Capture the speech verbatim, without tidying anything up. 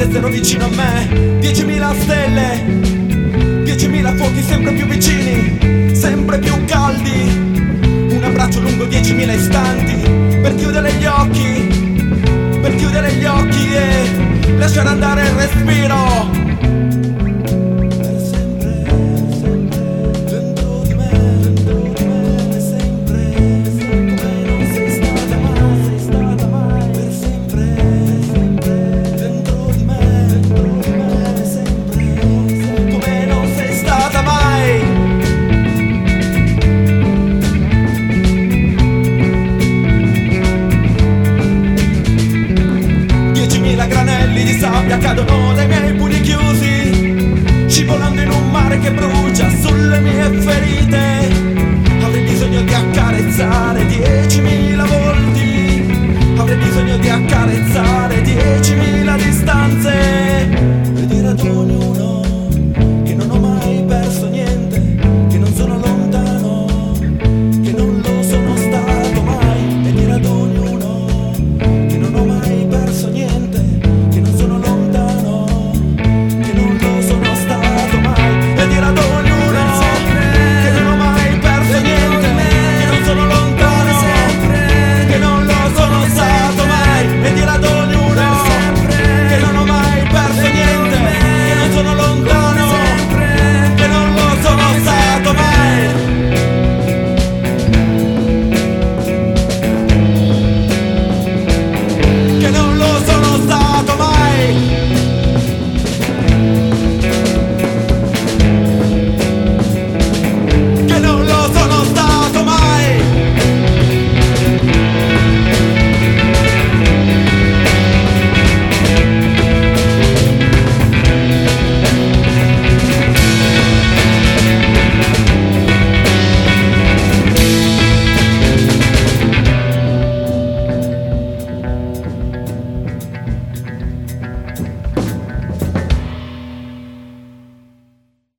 stessero vicino a me. Diecimila stelle, diecimila fuochi sempre più vicini, sempre più caldi. Un abbraccio lungo diecimila istanti per chiudere gli occhi, per chiudere gli occhi e lasciare andare il respiro. Granelli di sabbia cadono dai miei pugni chiusi, scivolando in un mare che brucia sulle mie ferite.